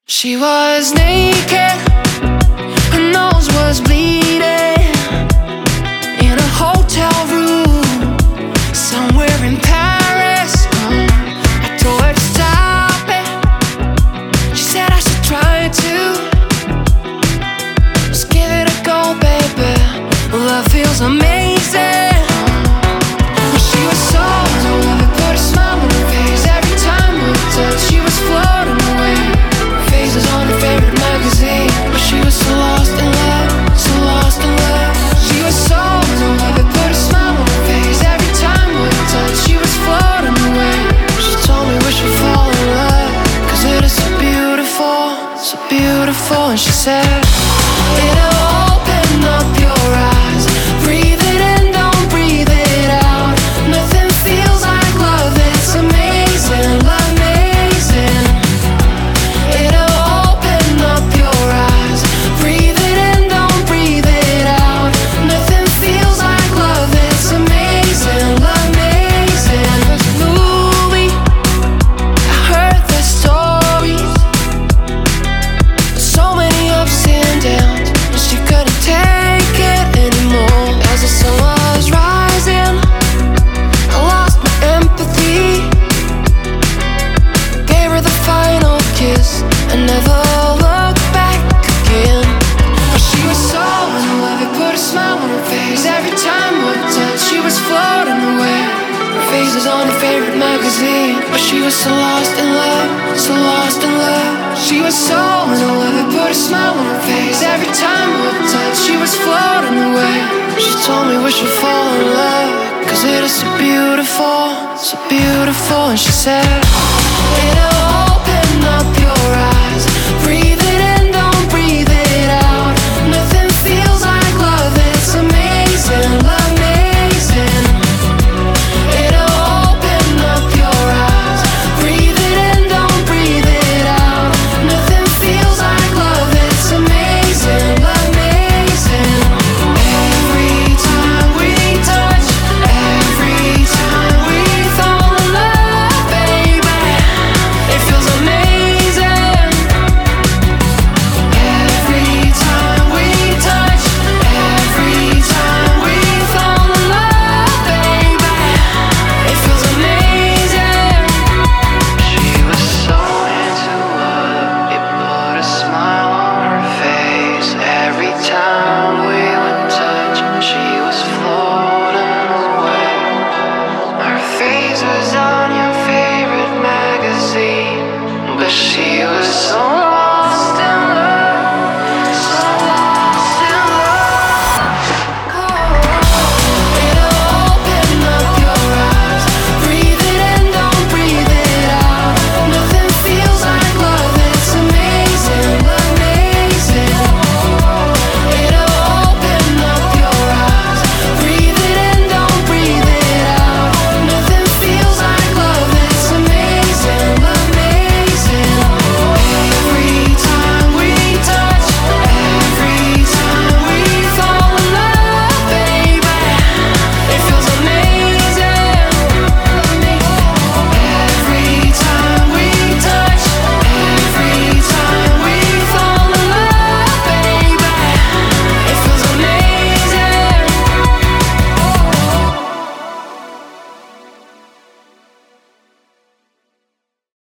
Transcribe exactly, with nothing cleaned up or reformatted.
She was naked, her nose was bleeding, in a hotel room somewhere in Paris. um, I told her to stop it. She said I should try to. Just give it a go, baby. Love feels amazing. um, She was so in love, it put a smile on her face every time we touched. She was floating away, faces on her favorite magazine. But she was so lost in love, so lost in love. She was so in love, it put a smile on her face every time we touched. She was floating away. She told me we should fall in love, cause it is so beautiful, so beautiful. And she said, it'll open up your eyes. Breathe it in, don't breathe it out. Nothing feels like love, it's amazing, love amazing. It'll open up your eyes. Breathe it in, don't breathe it out. Nothing feels like love, it's amazing, love amazing. There's a movie, I heard the stories, so many ups and downs, and she couldn't take it anymore. As the sun was rising, I lost my empathy. Gave her the final kiss and never looked back again. But she was so in love, it put a smile on her face every time we touched. She was floating away, her face was on her favorite magazine. But she was so lost in love, so lost in love. She was so in love, it put a smile on her face every time we touched. She was floating away. She told me we should fall in love, cause it is so beautiful, so beautiful. And she said, it'll open up your eyes.